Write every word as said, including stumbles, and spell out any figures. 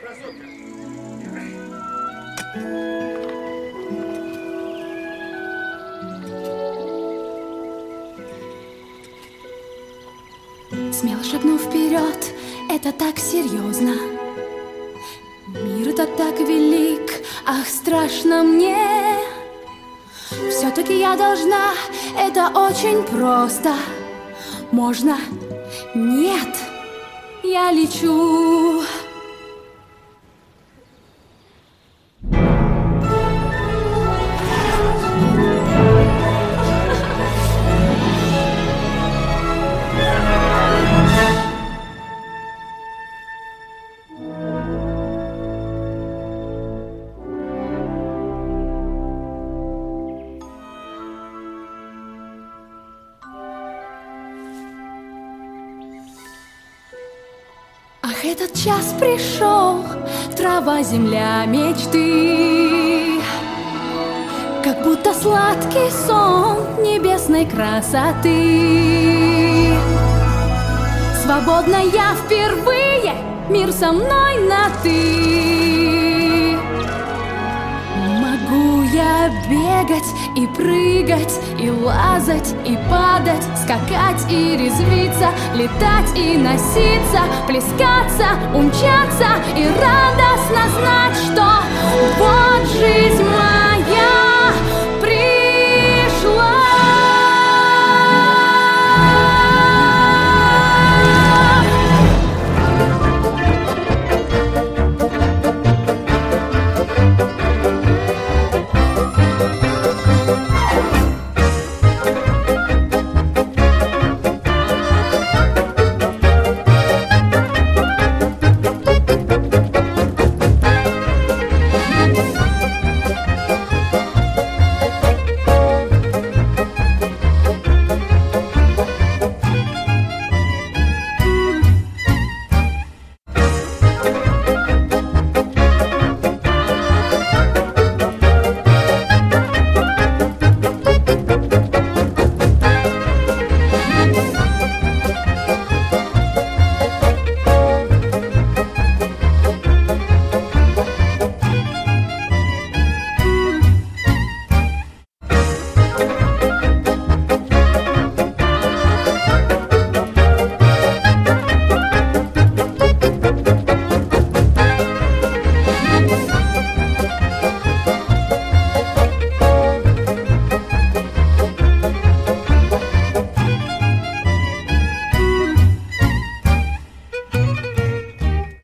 Смело шагнув вперед, это так серьезно. Мир этот так велик, ах, страшно мне. Все-таки я должна, это очень просто. Можно? Нет, я лечу. Ах, этот час пришел, трава, земля, мечты, как будто сладкий сон небесной красоты. Свободна я впервые, мир со мной на «ты». Могу я бегать и прыгать, и лазать, и падать, скакать и резвиться, летать и носиться, плескаться, умчаться и радостно знать, что вот жизнь моя.